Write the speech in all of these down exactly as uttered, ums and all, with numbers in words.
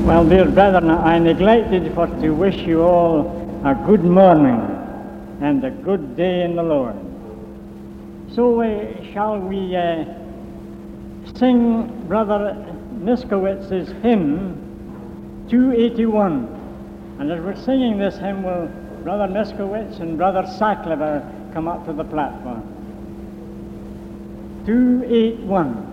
Well, dear brethren, I neglected for to wish you all a good morning and a good day in the Lord. So uh, shall we uh, sing Brother Niskowitz's hymn two eighty-one. And as we're singing this hymn, will Brother Niskowitz and Brother Sacklever come up to the platform. two eighty-one.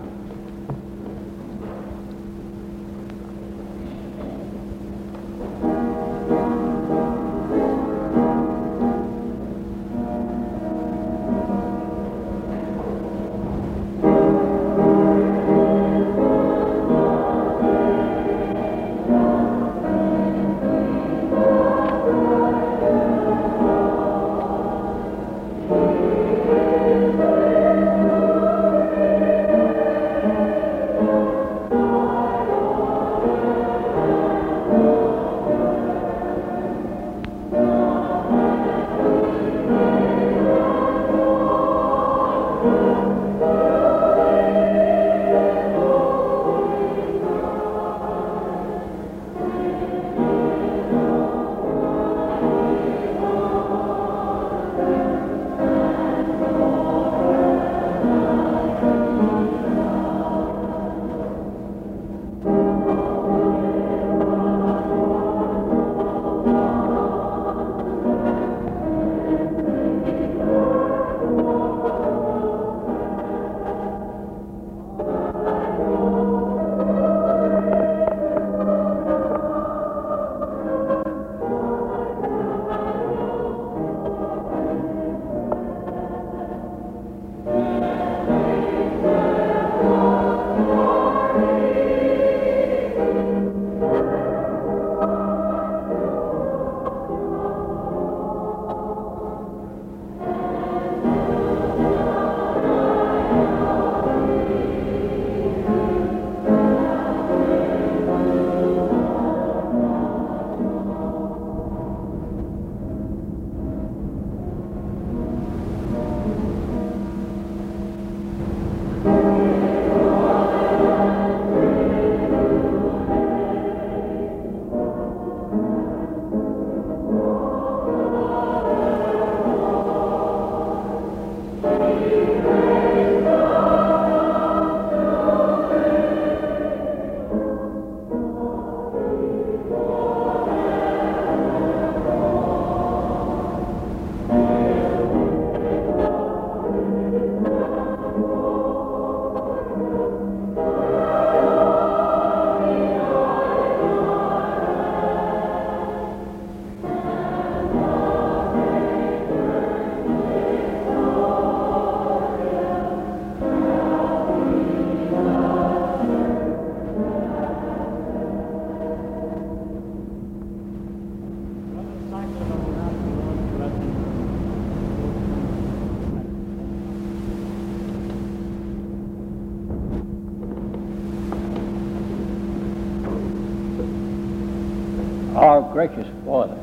Our gracious Father,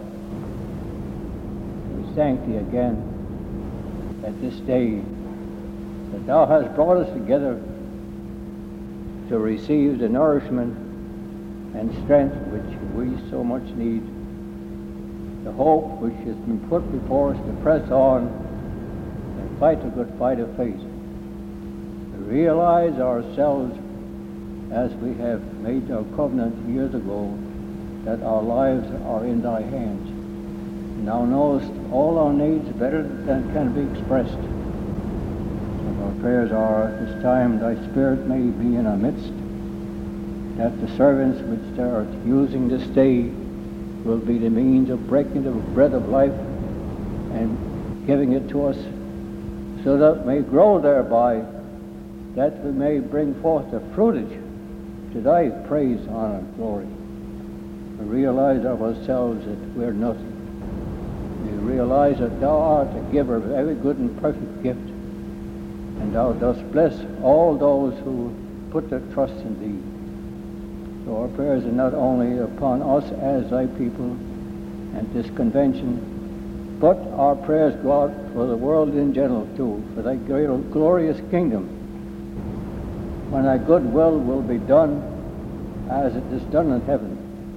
we thank Thee again at this day that Thou hast brought us together to receive the nourishment and strength which we so much need, the hope which has been put before us to press on and fight the good fight of faith, to realize ourselves as we have made our covenant years ago that our lives are in Thy hands. And Thou knowest all our needs better than can be expressed. So our prayers are at this time Thy Spirit may be in our midst, that the servants which Thou art using this day will be the means of breaking the bread of life and giving it to us, so that we may grow thereby, that we may bring forth the fruitage to Thy praise, honor, and glory. We realize of ourselves that we're nothing. We realize that Thou art the giver of every good and perfect gift, and Thou dost bless all those who put their trust in Thee. So our prayers are not only upon us as Thy people and this convention, but our prayers go out for the world in general too, for Thy great glorious kingdom, when Thy good will will be done as it is done in heaven.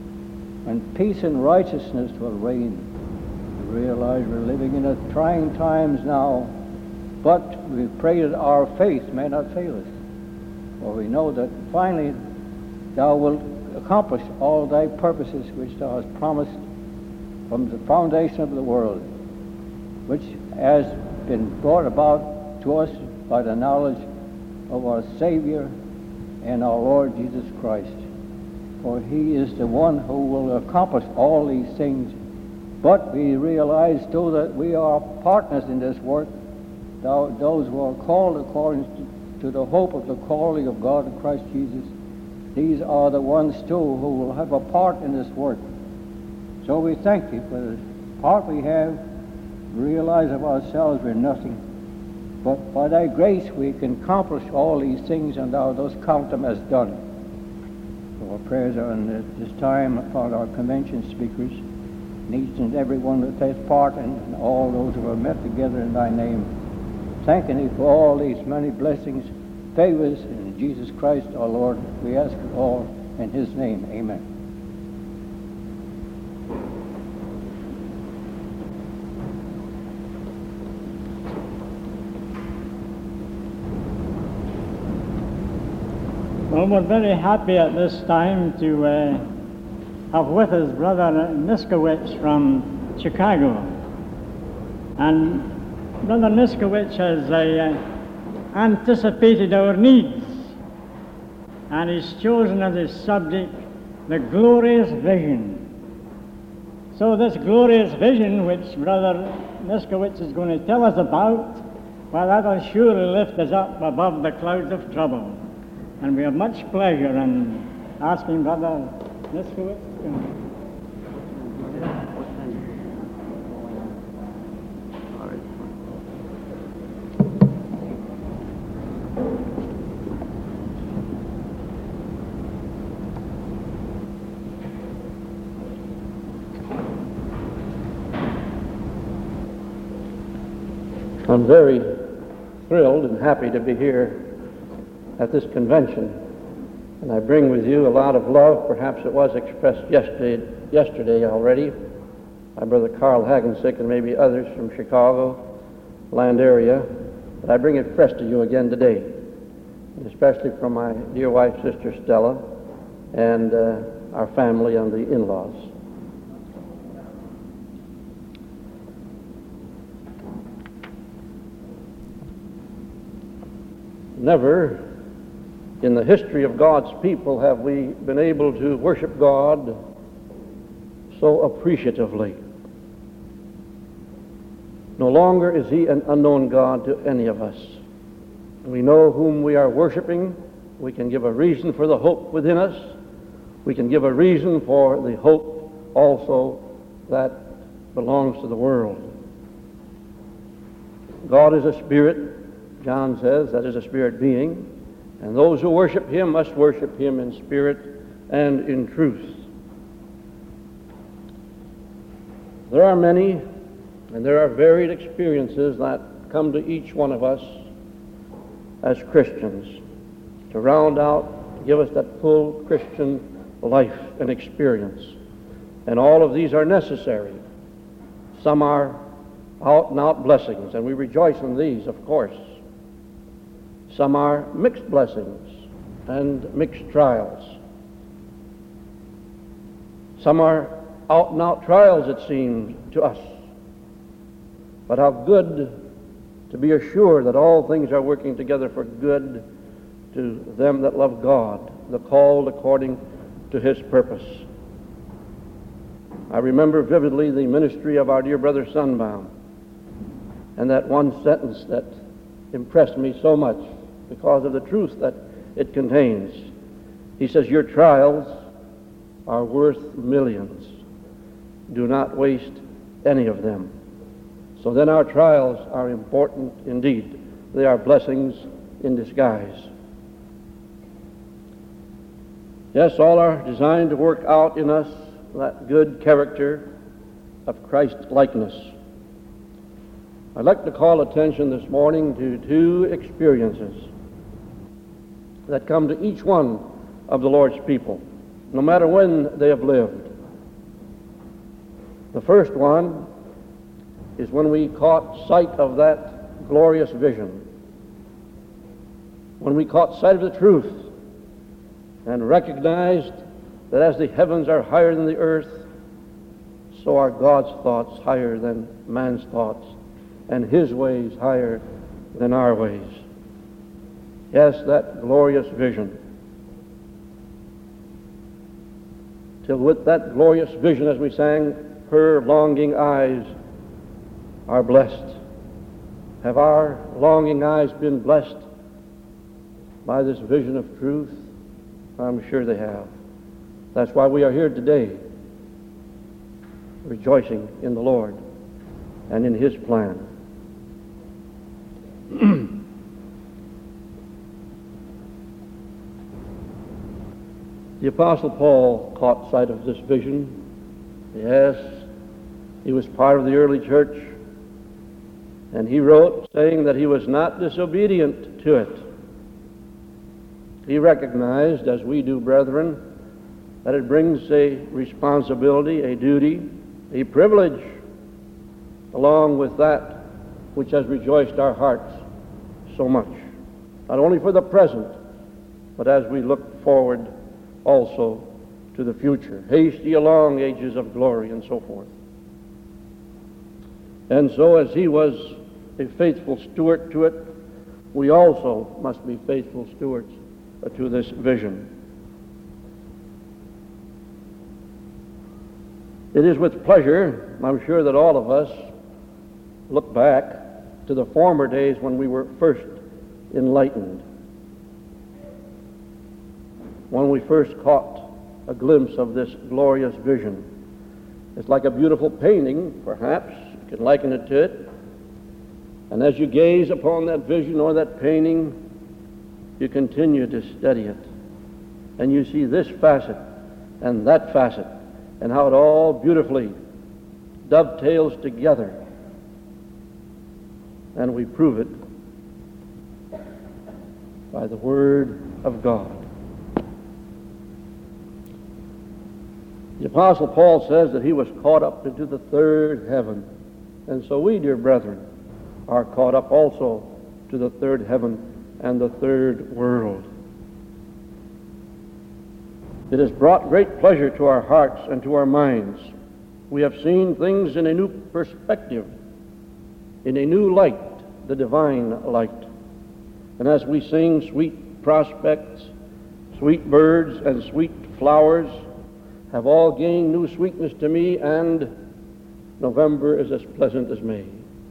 and peace and righteousness will reign. We realize we're living in a trying times now, but we pray that our faith may not fail us. For we know that finally thou wilt accomplish all thy purposes which thou hast promised from the foundation of the world, which has been brought about to us by the knowledge of our Savior and our Lord Jesus Christ. For he is the one who will accomplish all these things. But we realize, too, that we are partners in this work, those who are called according to, to the hope of the calling of God in Christ Jesus. These are the ones, too, who will have a part in this work. So we thank you for the part we have. Realize of ourselves we're nothing. But by thy grace we can accomplish all these things, and thou dost count them as done. So our prayers are in this time about our convention speakers, and each and every one that takes part, and all those who are met together in thy name. Thanking thee for all these many blessings, favors in Jesus Christ our Lord. We ask it all in his name. Amen. Well, we're very happy at this time to uh, have with us Brother Niskowitz from Chicago. And Brother Niskowitz has uh, anticipated our needs, and he's chosen as his subject the glorious vision. So this glorious vision which Brother Niskowitz is going to tell us about, well, that'll surely lift us up above the clouds of trouble. And we have much pleasure in asking Brother Niskowitz. I'm very thrilled and happy to be here at this convention, and I bring with you a lot of love. Perhaps it was expressed yesterday, yesterday already by Brother Carl Hagensick and maybe others from Chicago land area, but I bring it fresh to you again today, and especially from my dear wife, Sister Stella, and uh, our family and the in-laws. Never in the history of God's people have we been able to worship God so appreciatively. No longer is he an unknown God to any of us. We know whom we are worshiping. We can give a reason for the hope within us. We can give a reason for the hope also that belongs to the world. God is a spirit, John says, that is a spirit being. And those who worship him must worship him in spirit and in truth. There are many and there are varied experiences that come to each one of us as Christians to round out, to give us that full Christian life and experience. And all of these are necessary. Some are out and out blessings, and we rejoice in these, of course. Some are mixed blessings and mixed trials. Some are out and out trials, it seems to us. But how good to be assured that all things are working together for good to them that love God, the called according to his purpose. I remember vividly the ministry of our dear brother Sunbaum, and that one sentence that impressed me so much because of the truth that it contains. He says, "Your trials are worth millions. Do not waste any of them." So then our trials are important indeed. They are blessings in disguise. Yes, all are designed to work out in us that good character of Christ-likeness. I'd like to call attention this morning to two experiences that come to each one of the Lord's people, no matter when they have lived. The first one is when we caught sight of that glorious vision, when we caught sight of the truth and recognized that as the heavens are higher than the earth, so are God's thoughts higher than man's thoughts, and His ways higher than our ways. Yes, that glorious vision. Till with that glorious vision, as we sang, her longing eyes are blessed. Have our longing eyes been blessed by this vision of truth? I'm sure they have. That's why we are here today, rejoicing in the Lord and in His plan. The Apostle Paul caught sight of this vision. Yes, he was part of the early church, and he wrote saying that he was not disobedient to it. He recognized, as we do, brethren, that it brings a responsibility, a duty, a privilege, along with that which has rejoiced our hearts so much, not only for the present, but as we look forward also to the future. Haste ye along, ages of glory, and so forth. And so as he was a faithful steward to it, we also must be faithful stewards to this vision. It is with pleasure, I'm sure, that all of us look back to the former days when we were first enlightened, when we first caught a glimpse of this glorious vision. It's like a beautiful painting, perhaps. You can liken it to it. And as you gaze upon that vision or that painting, you continue to study it. And you see this facet and that facet, and how it all beautifully dovetails together. And we prove it by the Word of God. The Apostle Paul says that he was caught up into the third heaven. And so we, dear brethren, are caught up also to the third heaven and the third world. It has brought great pleasure to our hearts and to our minds. We have seen things in a new perspective, in a new light, the divine light. And as we sing sweet prospects, sweet birds, and sweet flowers have all gained new sweetness to me, and November is as pleasant as May.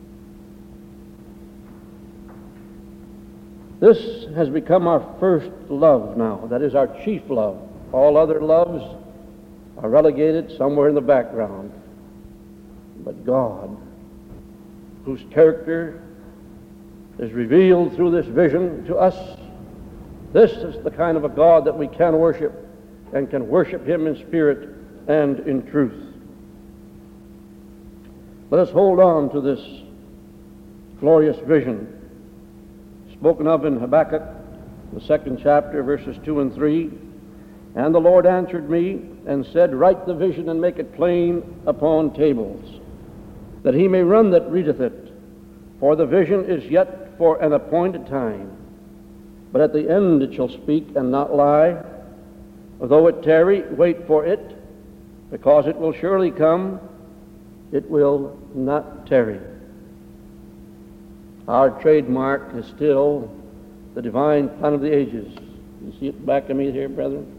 This has become our first love now. That is our chief love. All other loves are relegated somewhere in the background. But God, whose character is revealed through this vision to us, this is the kind of a God that we can worship, and can worship Him in spirit and in truth. Let us hold on to this glorious vision spoken of in Habakkuk, the second chapter, verses two and three. And the Lord answered me and said, Write the vision and make it plain upon tables, that he may run that readeth it. For the vision is yet for an appointed time, but at the end it shall speak and not lie. Though it tarry, wait for it, because it will surely come, it will not tarry. Our trademark is still the divine plan of the ages. You see it back of me here, brethren?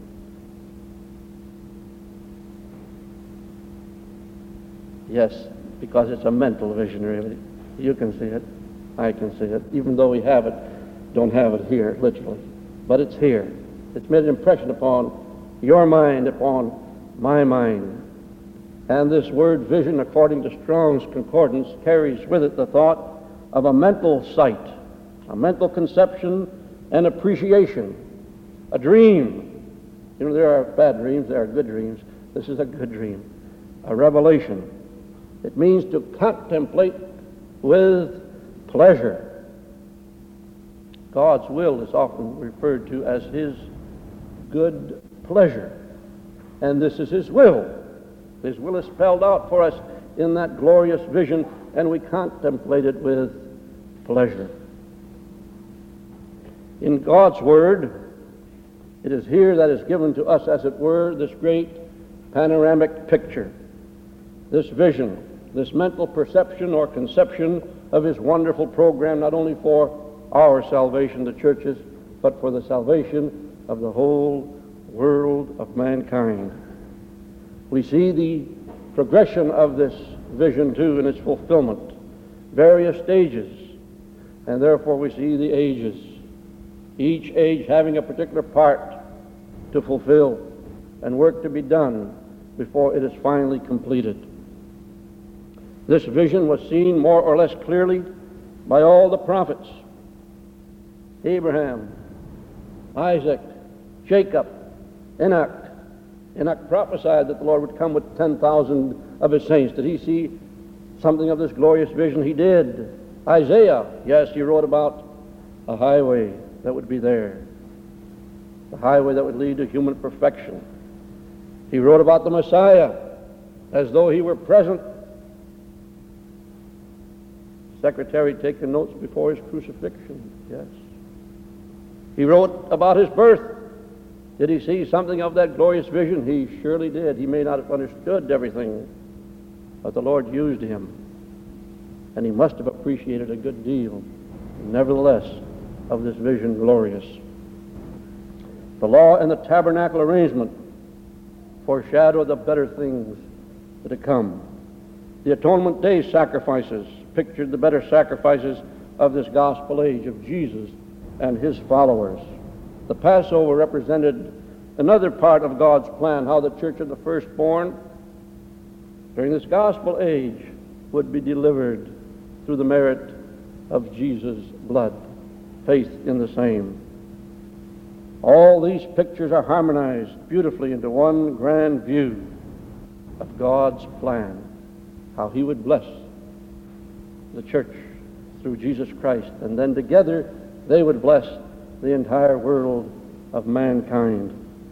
Yes, because it's a mental vision, really. You can see it. I can see it. Even though we have it, don't have it here, literally. But it's here. It's made an impression upon your mind, upon my mind. And this word vision, according to Strong's Concordance, carries with it the thought of a mental sight, a mental conception and appreciation, a dream. You know, there are bad dreams, there are good dreams. This is a good dream, a revelation. It means to contemplate with pleasure. God's will is often referred to as His good pleasure. And this is His will, His will is spelled out for us in that glorious vision, and we contemplate it with pleasure. In God's Word, it is here that is given to us, as it were, this great panoramic picture, this vision, this mental perception or conception of His wonderful program, not only for our salvation, the churches, but for the salvation of the whole world of mankind. We see the progression of this vision, too, in its fulfillment, various stages, and therefore we see the ages, each age having a particular part to fulfill and work to be done before it is finally completed. This vision was seen more or less clearly by all the prophets: Abraham, Isaac, Jacob, Enoch. Enoch prophesied that the Lord would come with ten thousand of His saints. Did he see something of this glorious vision? He did. Isaiah, yes, he wrote about a highway that would be there, the highway that would lead to human perfection. He wrote about the Messiah as though He were present. Secretary taking notes before His crucifixion, yes. He wrote about His birth. Did he see something of that glorious vision? He surely did. He may not have understood everything, but the Lord used him, and he must have appreciated a good deal, nevertheless, of this vision glorious. The law and the tabernacle arrangement foreshadow the better things to come. The atonement day sacrifices pictured the better sacrifices of this gospel age of Jesus and His followers. The Passover represented another part of God's plan, how the church of the firstborn during this gospel age would be delivered through the merit of Jesus' blood, faith in the same. All these pictures are harmonized beautifully into one grand view of God's plan, how He would bless the church through Jesus Christ, and then together they would bless the entire world of mankind.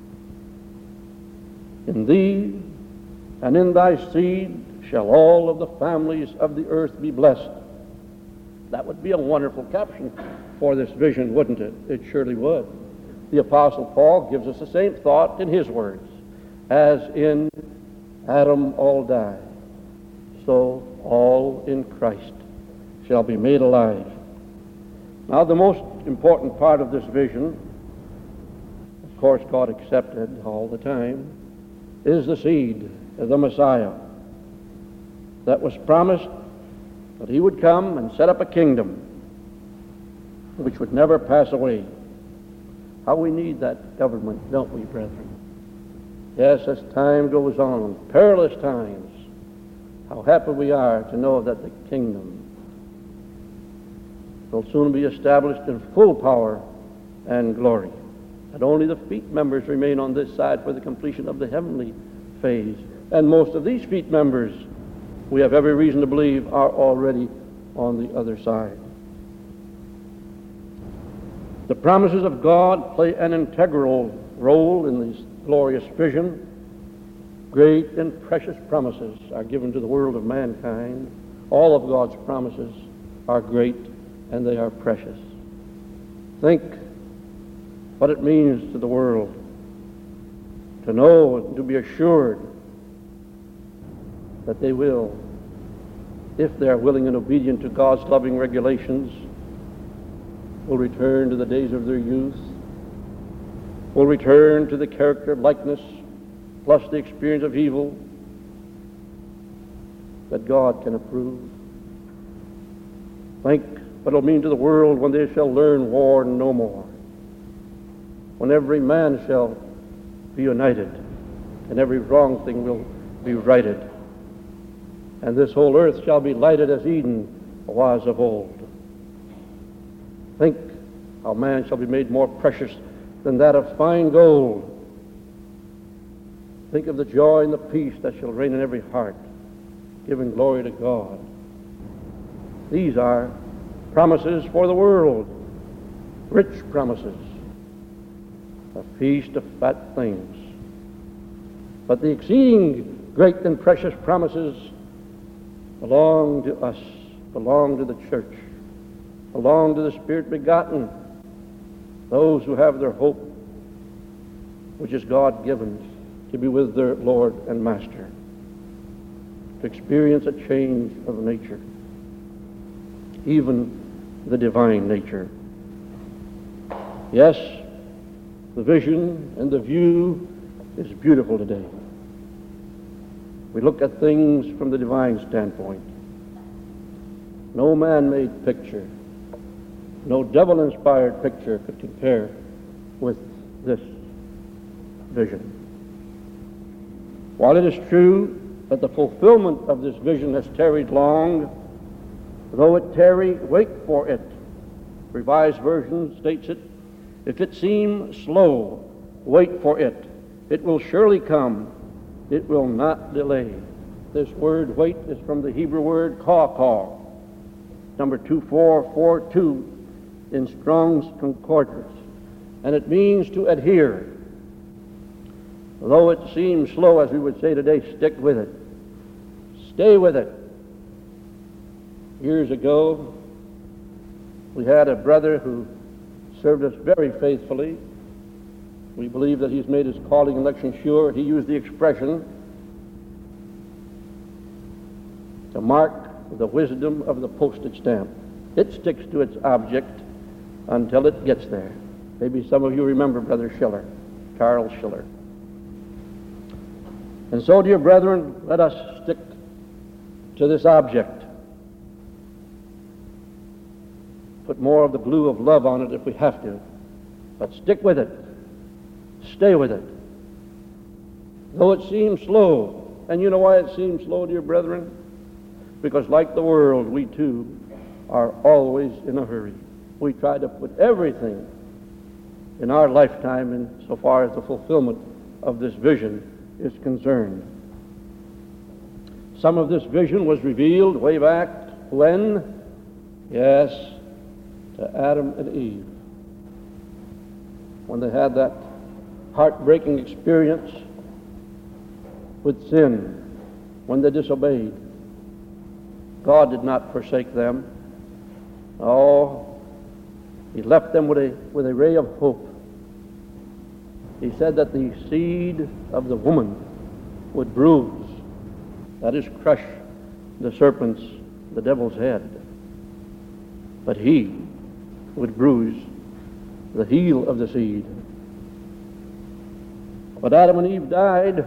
In thee and in thy seed shall all of the families of the earth be blessed. That would be a wonderful caption for this vision, wouldn't it? It surely would. The Apostle Paul gives us the same thought in his words: as in Adam all die, so all in Christ shall be made alive. Now, the most important part of this vision, of course God accepted all the time, is the seed, the Messiah, that was promised that He would come and set up a kingdom which would never pass away. How we need that government, don't we, brethren? Yes, as time goes on, perilous times, how happy we are to know that the kingdom will soon be established in full power and glory. And only the feet members remain on this side for the completion of the heavenly phase. And most of these feet members, we have every reason to believe, are already on the other side. The promises of God play an integral role in this glorious vision. Great and precious promises are given to the world of mankind. All of God's promises are great and they are precious. Think what it means to the world to know and to be assured that they will, if they are willing and obedient to God's loving regulations, will return to the days of their youth, will return to the character likeness plus the experience of evil that God can approve. Think what it will mean to the world when they shall learn war no more, when every man shall be united and every wrong thing will be righted, and this whole earth shall be lighted as Eden was of old. Think how man shall be made more precious than that of fine gold. Think of the joy and the peace that shall reign in every heart, giving glory to God. These are promises for the world, rich promises, a feast of fat things. But the exceeding great and precious promises belong to us, belong to the church, belong to the Spirit begotten, those who have their hope, which is God-given, to be with their Lord and Master, to experience a change of nature, even the divine nature. Yes, the vision and the view is beautiful today. We look at things from the divine standpoint. No man-made picture, no devil-inspired picture could compare with this vision. While it is true that the fulfillment of this vision has tarried long, though it tarry, wait for it. Revised Version states it, if it seem slow, wait for it. It will surely come. It will not delay. This word wait is from the Hebrew word kaw-kaw, number two four four two in Strong's Concordance, and it means to adhere. Though it seems slow, as we would say today, stick with it. Stay with it. Years ago, we had a brother who served us very faithfully. We believe that he's made his calling and election sure. He used the expression to mark the wisdom of the postage stamp. It sticks to its object until it gets there. Maybe some of you remember Brother Schiller, Charles Schiller. And so, dear brethren, let us stick to this object. Put more of the glue of love on it if we have to, but stick with it. Stay with it. Though it seems slow, and you know why it seems slow, dear brethren? Because like the world, we too are always in a hurry. We try to put everything in our lifetime in so far as the fulfillment of this vision is concerned. Some of this vision was revealed way back when? Yes, to Adam and Eve. When they had that heartbreaking experience with sin, when they disobeyed. God did not forsake them. Oh, He left them with a, with a ray of hope. He said that the seed of the woman would bruise, that is, crush the serpent's, the devil's head. But he would bruise the heel of the seed. But Adam and Eve died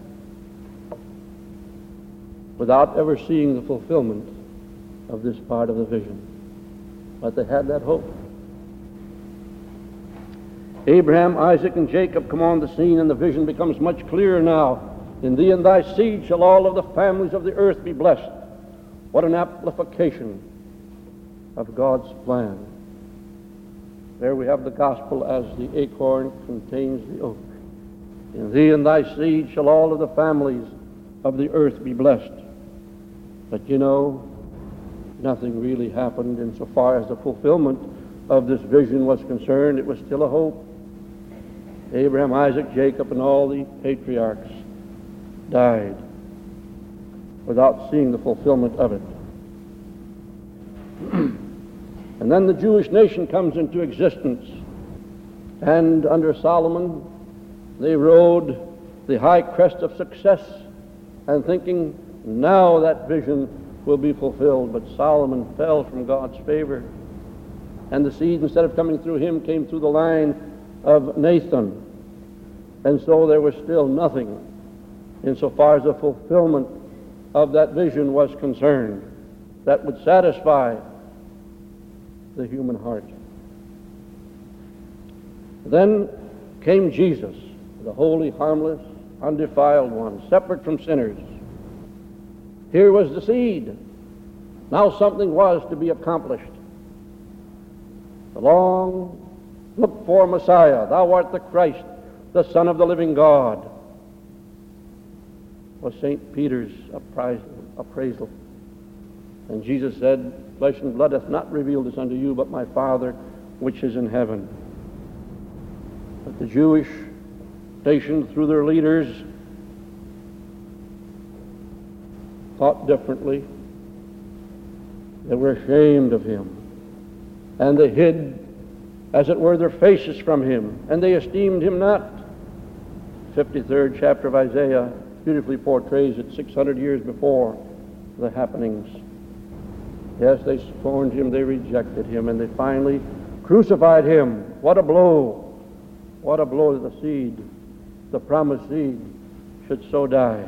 without ever seeing the fulfillment of this part of the vision. But they had that hope. Abraham, Isaac, and Jacob come on the scene, and the vision becomes much clearer now. In thee and thy seed shall all of the families of the earth be blessed. What an amplification of God's plan. There we have the gospel as the acorn contains the oak. In thee and thy seed shall all of the families of the earth be blessed. But you know, nothing really happened insofar as the fulfillment of this vision was concerned. It was still a hope. Abraham, Isaac, Jacob, and all the patriarchs died without seeing the fulfillment of it. And then the Jewish nation comes into existence, and under Solomon they rode the high crest of success and thinking, now that vision will be fulfilled. But Solomon fell from God's favor, and the seed, instead of coming through him, came through the line of Nathan. And so there was still nothing insofar as the fulfillment of that vision was concerned that would satisfy the human heart. Then came Jesus, the holy, harmless, undefiled one, separate from sinners. Here was the seed. Now something was to be accomplished. The long looked for Messiah, thou art the Christ, the Son of the living God, was Saint Peter's appraisal. And Jesus said, flesh and blood hath not revealed this unto you, but my Father which is in heaven. But the Jewish nation, through their leaders, thought differently. They were ashamed of him, and they hid, as it were, their faces from him, and they esteemed him not. fifty-third chapter of Isaiah beautifully portrays it six hundred years before the happenings. Yes, they scorned him, they rejected him, and they finally crucified him. What a blow! What a blow that the seed, the promised seed, should so die.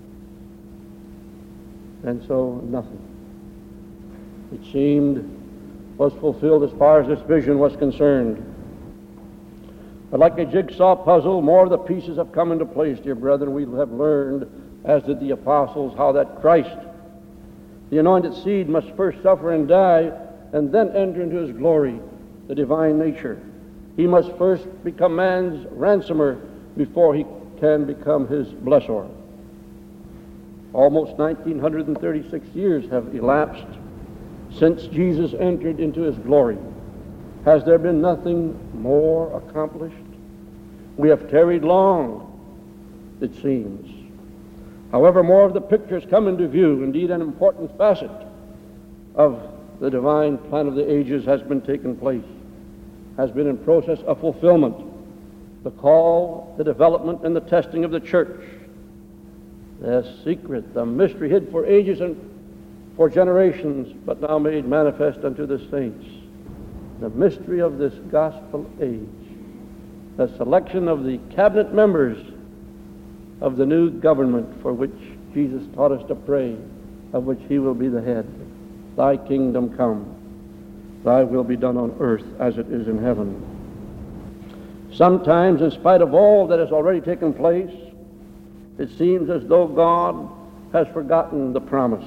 And so nothing, it seemed, was fulfilled as far as this vision was concerned. But like a jigsaw puzzle, more of the pieces have come into place, dear brethren. We have learned, as did the apostles, how that Christ, the anointed seed, must first suffer and die, and then enter into his glory, the divine nature. He must first become man's ransomer before he can become his blessor. Almost nineteen thirty-six years have elapsed since Jesus entered into his glory. Has there been nothing more accomplished? We have tarried long, it seems. However, more of the pictures come into view. Indeed, an important facet of the divine plan of the ages has been taken place, has been in process of fulfillment. The call, the development, and the testing of the church. The secret, the mystery hid for ages and for generations, but now made manifest unto the saints. The mystery of this gospel age. The selection of the cabinet members of the new government for which Jesus taught us to pray, of which he will be the head. Thy kingdom come, thy will be done on earth as it is in heaven. Sometimes, in spite of all that has already taken place, it seems as though God has forgotten the promise.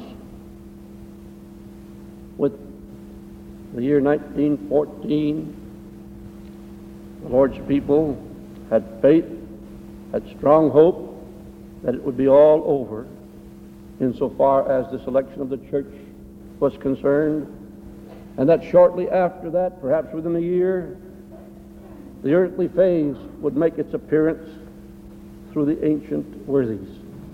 With the year nineteen fourteen, the Lord's people had faith, had strong hope that it would be all over insofar as the selection of the church was concerned, and that shortly after that, perhaps within a year, the earthly phase would make its appearance through the ancient worthies.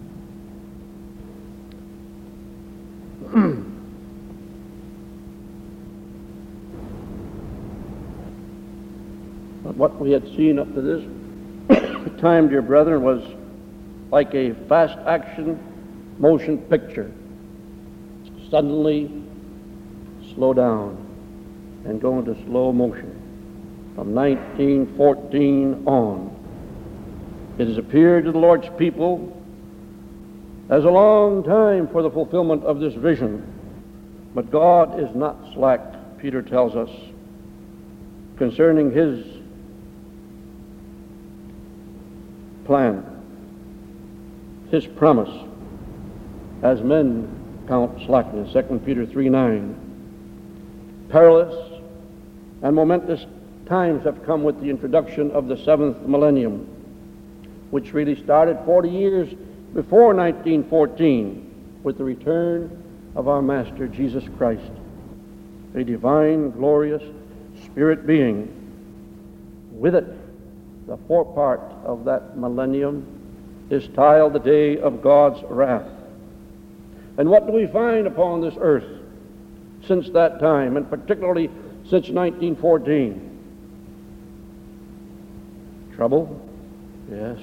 But what we had seen up to this time, dear brethren, was like a fast action motion picture. Suddenly slow down and go into slow motion. From nineteen fourteen on, it has appeared to the Lord's people as a long time for the fulfillment of this vision. But God is not slack, Peter tells us, concerning his plan, his promise, as men count slackness. Second Peter three nine. Perilous and momentous times have come with the introduction of the seventh millennium, which really started forty years before nineteen fourteen with the return of our Master Jesus Christ, a divine, glorious spirit being. With it, the forepart of that millennium is styled the day of God's wrath. And what do we find upon this earth since that time, and particularly since nineteen fourteen? Trouble? Yes.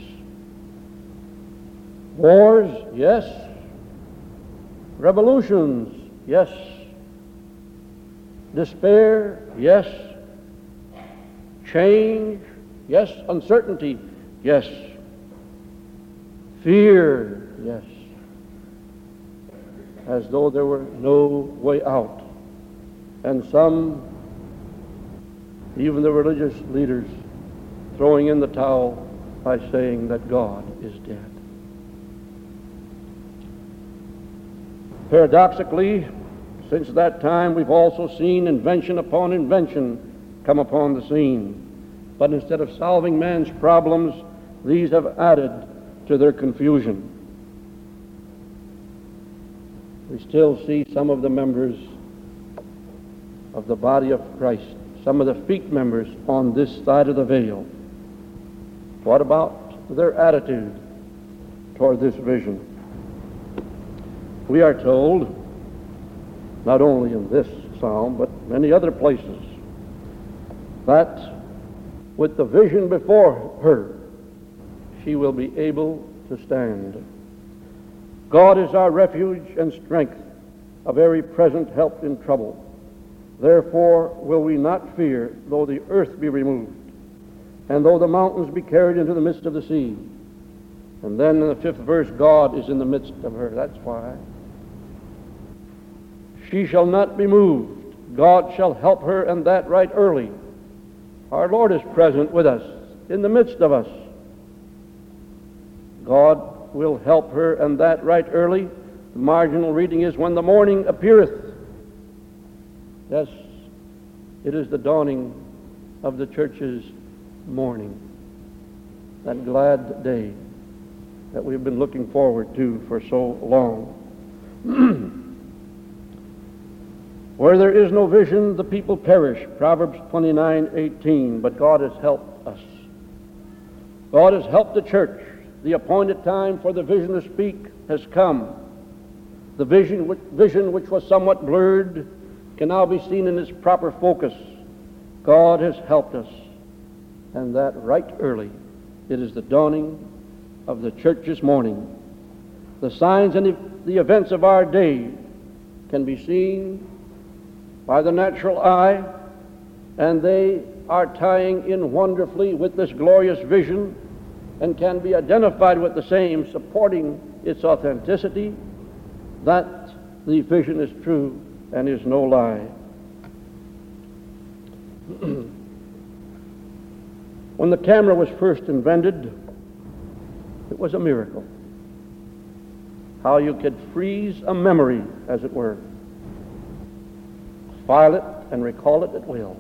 Wars? Yes. Revolutions? Yes. Despair? Yes. Change? Yes. Uncertainty? Yes. Fear? Yes. As though there were no way out. And some, even the religious leaders, throwing in the towel by saying that God is dead. Paradoxically, since that time, we've also seen invention upon invention come upon the scene. But instead of solving man's problems, these have added to their confusion. We still see some of the members of the body of Christ, some of the feet members on this side of the veil. What about their attitude toward this vision? We are told, not only in this psalm, but many other places, that with the vision before her, she will be able to stand. God is our refuge and strength, a very present help in trouble. Therefore will we not fear, though the earth be removed, and though the mountains be carried into the midst of the sea. And then in the fifth verse, God is in the midst of her. That's why. She shall not be moved. God shall help her, and that right early. Our Lord is present with us, in the midst of us. God will help her, and that right early. The marginal reading is, when the morning appeareth. Yes, it is the dawning of the church's morning, that glad day that we've been looking forward to for so long. Where there is no vision, the people perish. Proverbs twenty-nine eighteen. But God has helped us. God has helped the church. The appointed time for the vision to speak has come. The vision, vision which was somewhat blurred can now be seen in its proper focus. God has helped us, and that right early. It is the dawning of the church's morning. The signs and the events of our day can be seen by the natural eye, and they are tying in wonderfully with this glorious vision and can be identified with the same, supporting its authenticity, that the vision is true and is no lie. When the camera was first invented, it was a miracle. How you could freeze a memory, as it were, file it and recall it at will.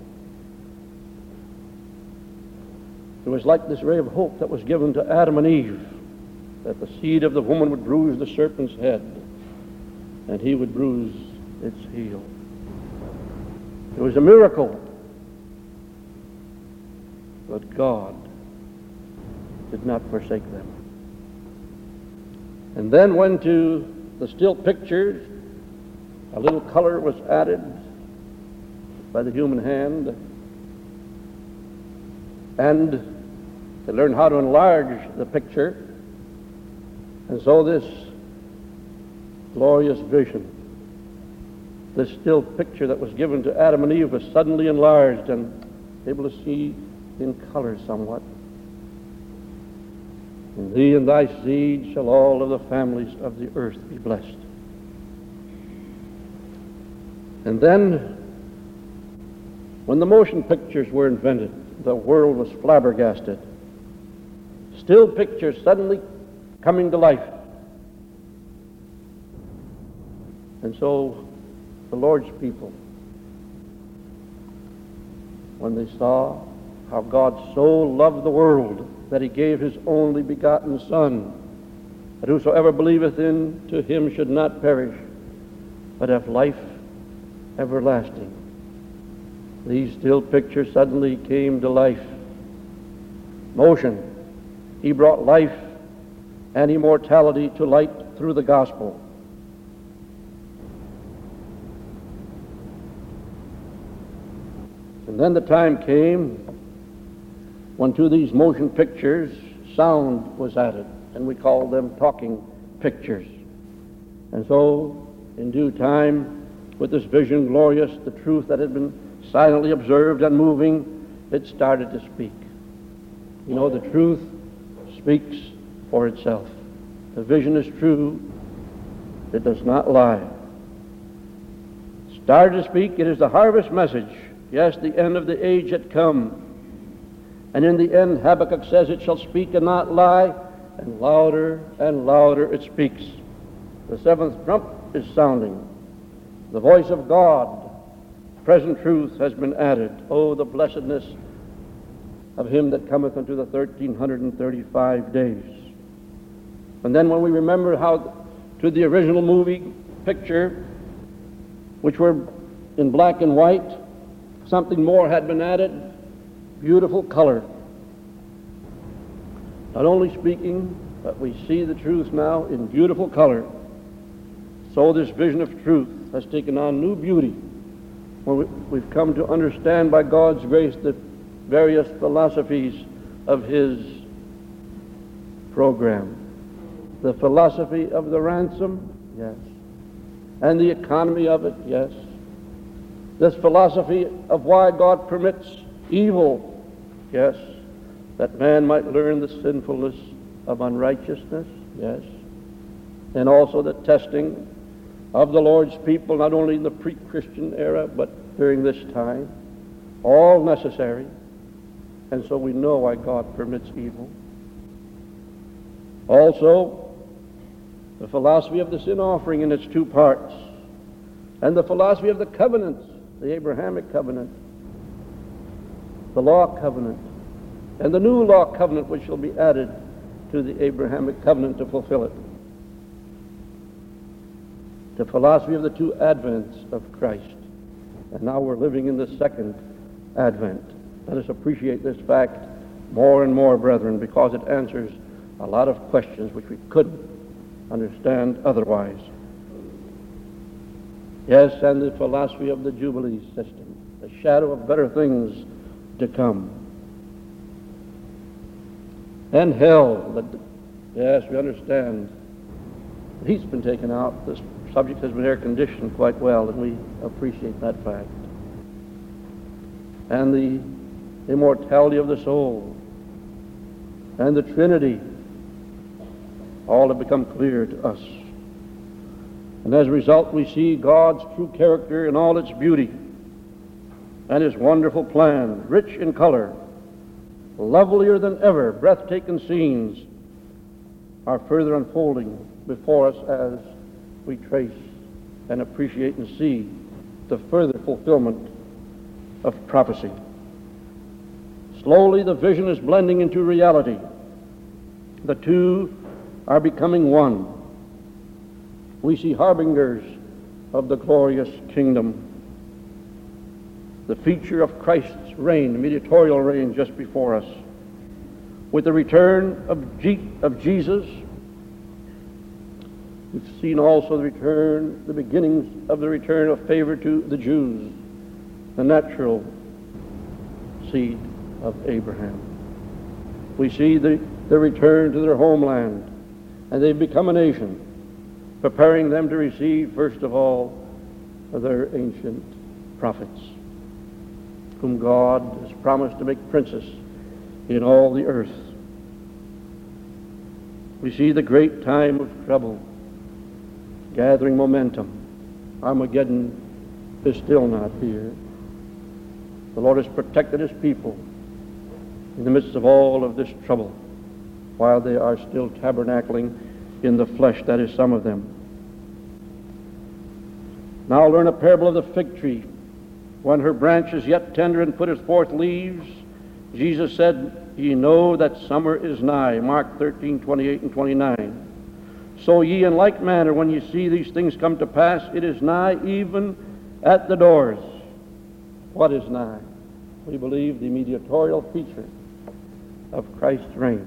It was like this ray of hope that was given to Adam and Eve, that the seed of the woman would bruise the serpent's head, and he would bruise its heel. It was a miracle, but God did not forsake them. And then when to the still pictures a little color was added by the human hand, and they learned how to enlarge the picture, and so this glorious vision, this still picture that was given to Adam and Eve, was suddenly enlarged and able to see in color somewhat. In thee and thy seed shall all of the families of the earth be blessed. And then, when the motion pictures were invented, the world was flabbergasted. Still pictures suddenly coming to life. And so the Lord's people, when they saw how God so loved the world that he gave his only begotten Son, that whosoever believeth in to him should not perish, but have life everlasting. These still pictures suddenly came to life. Motion. He brought life and immortality to light through the gospel. And then the time came when to these motion pictures sound was added, and we call them talking pictures. And so, in due time, with this vision glorious, the truth that had been silently observed and moving, it started to speak. You know, the truth speaks for itself. The vision is true. It does not lie. Started to speak. It is the harvest message. Yes, the end of the age had come. And in the end, Habakkuk says, it shall speak and not lie, and louder and louder it speaks. The seventh trump is sounding. The voice of God, present truth, has been added. Oh, the blessedness of him that cometh unto the thirteen thirty-five days. And then when we remember how to the original movie picture, which were in black and white, something more had been added. Beautiful color. Not only speaking, but we see the truth now in beautiful color. So this vision of truth has taken on new beauty when we, we've come to understand by God's grace the various philosophies of his program. The philosophy of the ransom, yes. And the economy of it, yes. This philosophy of why God permits evil, yes. That man might learn the sinfulness of unrighteousness, yes. And also the testing of the Lord's people, not only in the pre-Christian era, but during this time. All necessary. And so we know why God permits evil. Also, the philosophy of the sin offering in its two parts, and the philosophy of the covenants, the Abrahamic covenant, the law covenant, and the new law covenant which shall be added to the Abrahamic covenant to fulfill it. The philosophy of the two advents of Christ. And now we're living in the second advent. Let us appreciate this fact more and more, brethren, because it answers a lot of questions which we couldn't understand otherwise. Yes, and the philosophy of the Jubilee system, the shadow of better things to come. And hell, that, yes, we understand. The heat's been taken out. This subject has been air-conditioned quite well, and we appreciate that fact. And the immortality of the soul, and the Trinity, all have become clear to us. And as a result, we see God's true character in all its beauty and his wonderful plan, rich in color, lovelier than ever. Breathtaking scenes are further unfolding before us as we trace and appreciate and see the further fulfillment of prophecy. Slowly, the vision is blending into reality. The two are becoming one. We see harbingers of the glorious kingdom. The feature of Christ's reign, the mediatorial reign just before us. With the return of, G- of Jesus, we've seen also the return, the beginnings of the return of favor to the Jews, the natural seed of Abraham. We see the, the return to their homeland, and they've become a nation, preparing them to receive, first of all, their ancient prophets, whom God has promised to make princes in all the earth. We see the great time of trouble gathering momentum. Armageddon is still not here. The Lord has protected his people in the midst of all of this trouble, while they are still tabernacling in the flesh, that is, some of them. Now learn a parable of the fig tree. When her branch is yet tender and putteth forth leaves, Jesus said, Ye know that summer is nigh. Mark thirteen, twenty-eight and twenty-nine. So ye in like manner, when ye see these things come to pass, it is nigh even at the doors. What is nigh? We believe the mediatorial feature of Christ's reign,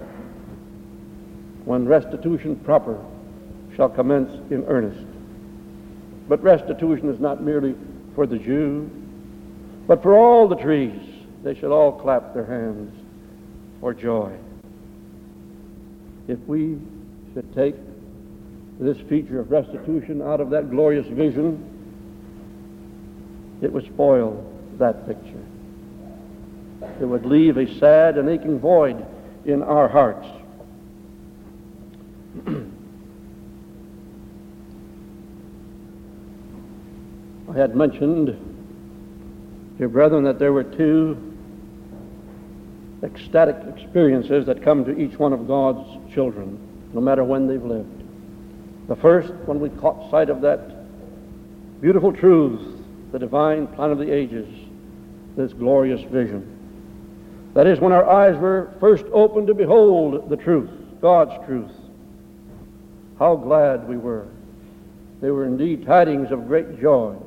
when restitution proper shall commence in earnest. But restitution is not merely for the Jew, but for all the trees. They should all clap their hands for joy. If we should take this feature of restitution out of that glorious vision, it would spoil that picture. It would leave a sad and aching void in our hearts. I had mentioned, dear brethren, that there were two ecstatic experiences that come to each one of God's children, no matter when they've lived. The first, when we caught sight of that beautiful truth, the divine plan of the ages, this glorious vision. That is, when our eyes were first opened to behold the truth, God's truth. How glad we were. They were indeed tidings of great joy.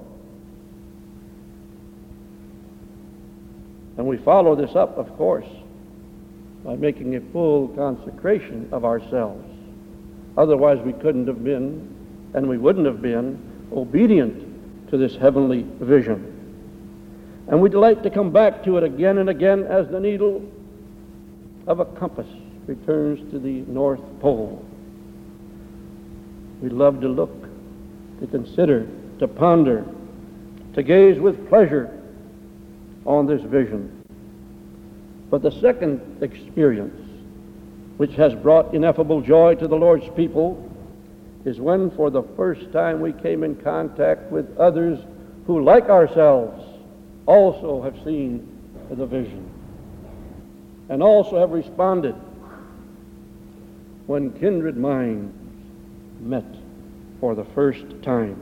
And we follow this up, of course, by making a full consecration of ourselves. Otherwise, we couldn't have been and we wouldn't have been obedient to this heavenly vision. And we delight to come back to it again and again as the needle of a compass returns to the North Pole. We love to look, to consider, to ponder, to gaze with pleasure on this vision. But the second experience, which has brought ineffable joy to the Lord's people, is when for the first time we came in contact with others who, like ourselves, also have seen the vision and also have responded. When kindred minds met for the first time,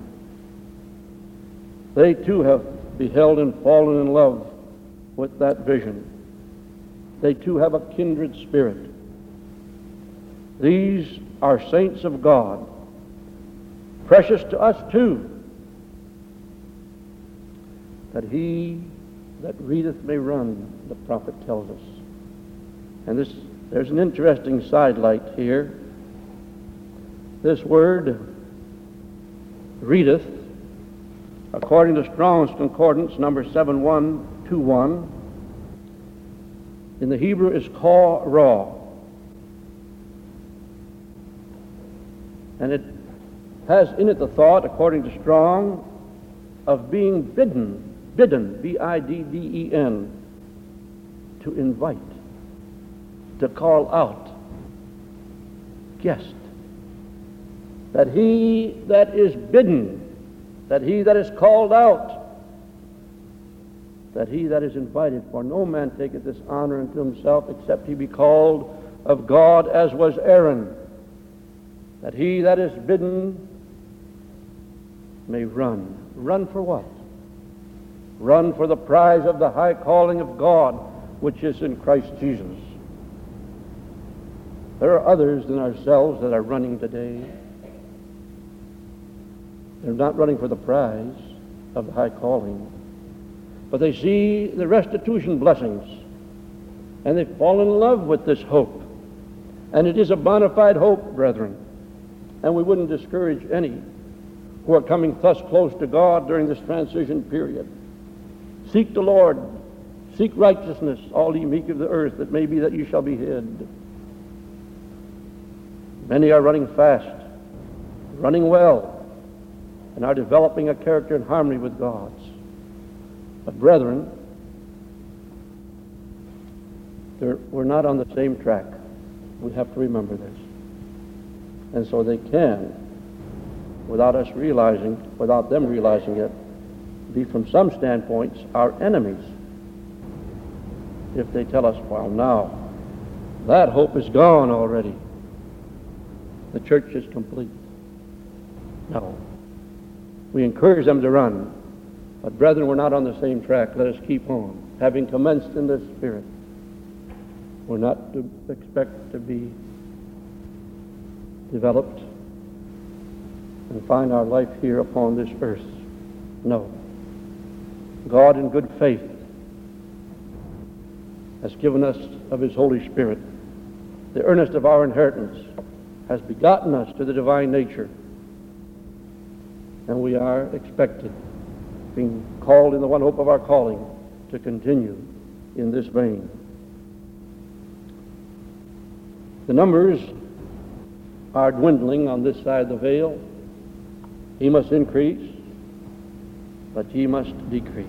they too have beheld and fallen in love with that vision. They too have a kindred spirit. These are saints of God, precious to us too, that he that readeth may run, the prophet tells us. And this, there's an interesting sidelight here. This word, readeth, according to Strong's Concordance, number seven one two one, in the Hebrew is ka ra. And it has in it the thought, according to Strong, of being bidden, bidden, B I D D E N, to invite, to call out, guest. That he that is bidden, that he that is called out, that he that is invited, for no man taketh this honor unto himself except he be called of God, as was Aaron. That he that is bidden may run. Run for what? Run for the prize of the high calling of God, which is in Christ Jesus. There are others than ourselves that are running today. They're not running for the prize of the high calling, but they see the restitution blessings, and they fall in love with this hope. And it is a bona fide hope, brethren. And we wouldn't discourage any who are coming thus close to God during this transition period. Seek the Lord. Seek righteousness, all ye meek of the earth, that may be that you shall be hid. Many are running fast, running well, and are developing a character in harmony with God's. But brethren, we're not on the same track. We have to remember this. And so they can, without us realizing, without them realizing it, be from some standpoints our enemies. If they tell us, well, now, that hope is gone already. The church is complete. No. We encourage them to run. But brethren, we're not on the same track. Let us keep on. Having commenced in this spirit, we're not to expect to be developed and find our life here upon this earth. No. God in good faith has given us of his Holy Spirit. The earnest of our inheritance has begotten us to the divine nature. And we are expected, being called in the one hope of our calling, to continue in this vein. The numbers are dwindling on this side of the veil. He must increase, but ye must decrease.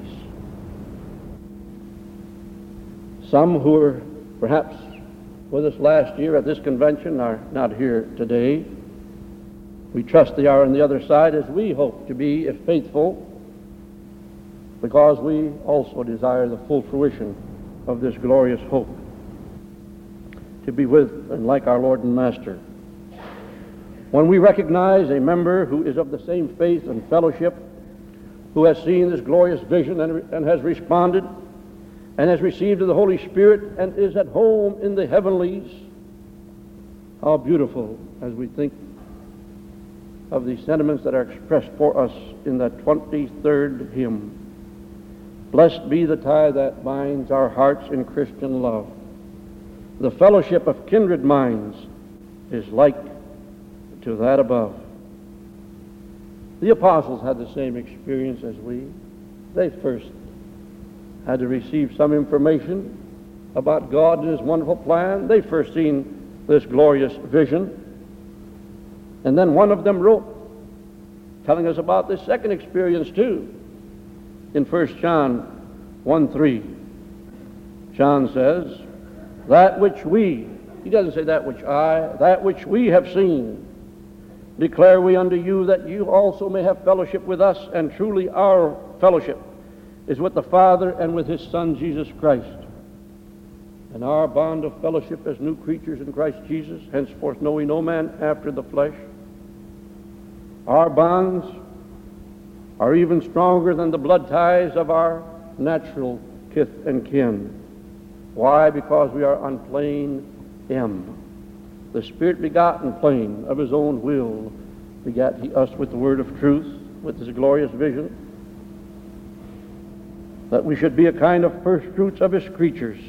Some who were perhaps with us last year at this convention are not here today. We trust they are on the other side, as we hope to be, if faithful, because we also desire the full fruition of this glorious hope, to be with and like our Lord and Master. When we recognize a member who is of the same faith and fellowship, who has seen this glorious vision and, and has responded and has received of the Holy Spirit and is at home in the heavenlies, how beautiful as we think of the sentiments that are expressed for us in that twenty-third hymn. Blessed be the tie that binds our hearts in Christian love. The fellowship of kindred minds is like to that above. The apostles had the same experience as we. They first had to receive some information about God and His wonderful plan. They first seen this glorious vision. And then one of them wrote, telling us about this second experience too. In First John one three, John says, that which we, he doesn't say that which I, that which we have seen, declare we unto you, that you also may have fellowship with us, and truly our fellowship is with the Father and with His Son, Jesus Christ. And our bond of fellowship as new creatures in Christ Jesus, henceforth know we no man after the flesh. Our bonds are even stronger than the blood ties of our natural kith and kin. Why? Because we are on plane M. The Spirit begotten plane of His own will begat He us with the word of truth, with His glorious vision, that we should be a kind of first fruits of His creatures.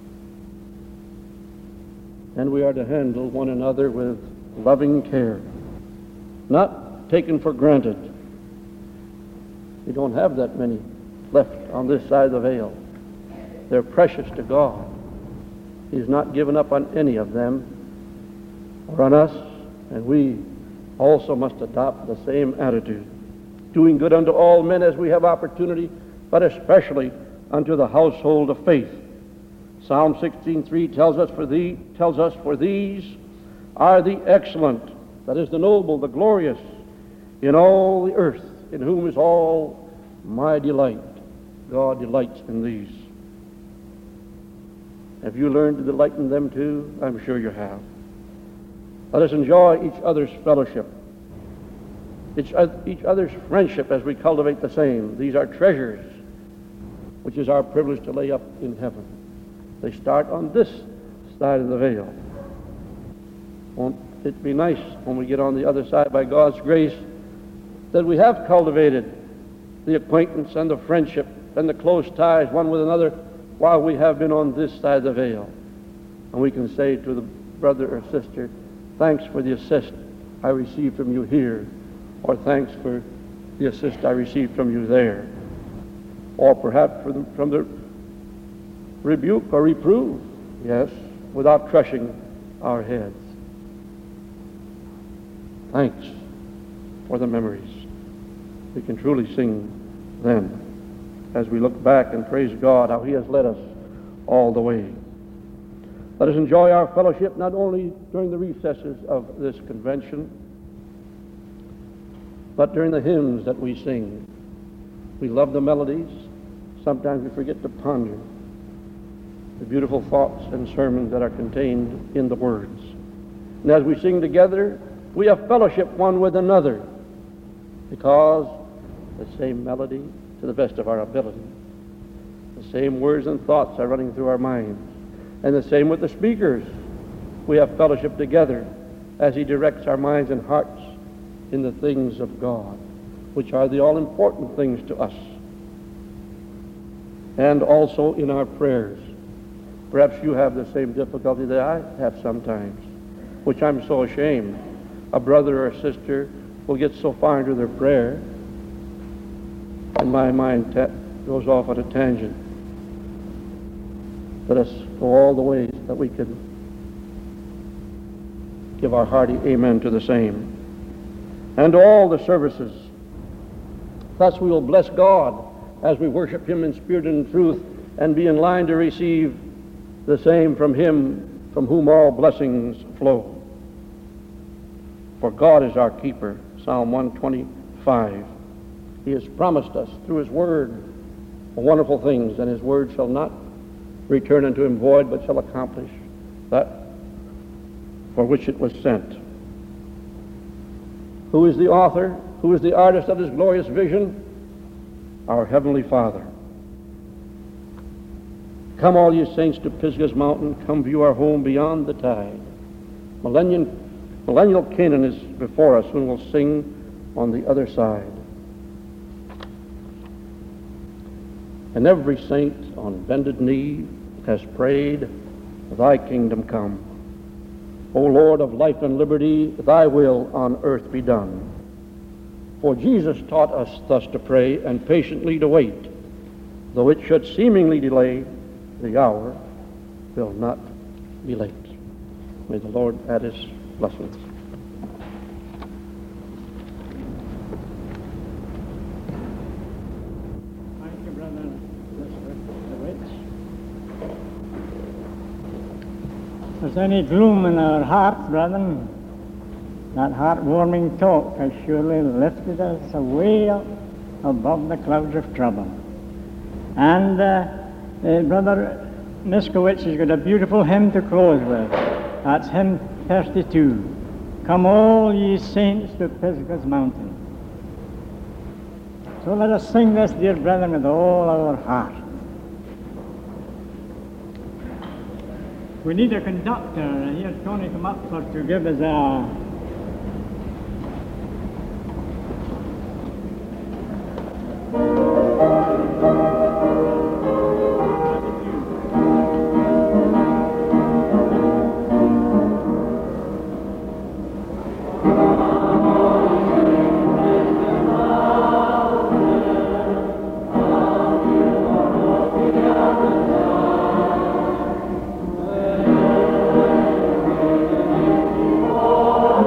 And we are to handle one another with loving care, not taken for granted. We don't have that many left on this side of the veil. They're precious to God. He's not given up on any of them or on us, and we also must adopt the same attitude, doing good unto all men as we have opportunity, but especially unto the household of faith. Psalm sixteen three tells us for thee tells us for these are the excellent, that is the noble, the glorious, in all the earth, in whom is all my delight. God delights in these. Have you learned to delight in them too? I'm sure you have. Let us enjoy each other's fellowship, each, each other's friendship as we cultivate the same. These are treasures, which is our privilege to lay up in heaven. They start on this side of the veil. Won't it be nice when we get on the other side, by God's grace, that we have cultivated the acquaintance and the friendship and the close ties one with another while we have been on this side of the veil. And we can say to the brother or sister, thanks for the assist I received from you here, or thanks for the assist I received from you there, or perhaps for the, from the rebuke or reprove, yes, without crushing our heads. Thanks for the memories. We can truly sing then as we look back and praise God how He has led us all the way. Let us enjoy our fellowship not only during the recesses of this convention, but during the hymns that we sing. We love the melodies. Sometimes we forget to ponder the beautiful thoughts and sermons that are contained in the words. And as we sing together, we have fellowship one with another, because the same melody, to the best of our ability, the same words and thoughts are running through our minds. And the same with the speakers. We have fellowship together as He directs our minds and hearts in the things of God, which are the all-important things to us, and also in our prayers. Perhaps you have the same difficulty that I have sometimes, which I'm so ashamed. A brother or a sister will get so far into their prayer, and my mind ta- goes off on a tangent. Let us go all the ways that we can give our hearty amen to the same. And all the services. Thus we will bless God as we worship Him in spirit and in truth, and be in line to receive the same from Him from whom all blessings flow. For God is our keeper, Psalm one twenty-five. He has promised us through His word wonderful things, and His word shall not return unto Him void, but shall accomplish that for which it was sent. Who is the author? Who is the artist of this glorious vision? Our Heavenly Father. Come, all you saints, to Pisgah's mountain. Come view our home beyond the tide. Millennium, millennial Canaan is before us, and we'll sing on the other side. And every saint on bended knee has prayed, Thy kingdom come. O Lord of life and liberty, Thy will on earth be done. For Jesus taught us thus to pray and patiently to wait. Though it should seemingly delay, the hour will not be late. May the Lord add his blessings. Thank you, Brother DeWitt. If there's any gloom in our hearts, brethren, that heartwarming talk has surely lifted us away up above the clouds of trouble. And uh, uh, Brother Miskowitz has got a beautiful hymn to close with. That's hymn thirty-two. Come all ye saints to Pisgah's mountain. So let us sing this, dear brethren, with all our heart. We need a conductor. Here, Tony, come up for to give us a Oh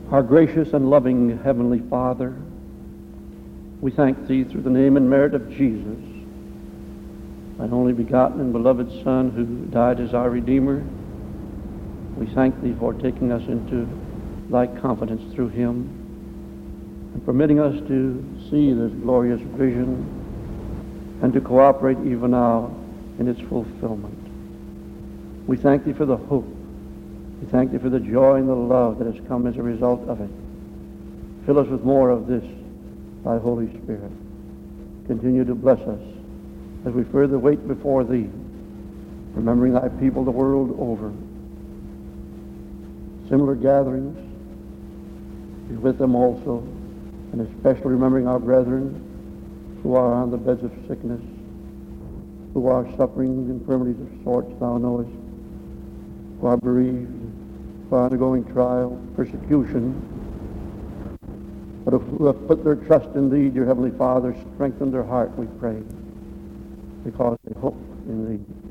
Our gracious and loving Heavenly Father, we thank Thee through the name and merit of Jesus, Thine only begotten and beloved Son, who died as our Redeemer. We thank Thee for taking us into Thy confidence through Him and permitting us to see this glorious vision and to cooperate even now in its fulfillment. We thank Thee for the hope. We thank Thee for the joy and the love that has come as a result of it. Fill us with more of this, Thy Holy Spirit. Continue to bless us as we further wait before Thee, remembering Thy people the world over. Similar gatherings, be with them also, and especially remembering our brethren who are on the beds of sickness, who are suffering infirmities of sorts Thou knowest, who are bereaved, who are undergoing trial, persecution, but who have put their trust in Thee, dear Heavenly Father, strengthen their heart, we pray, because they hope in Thee.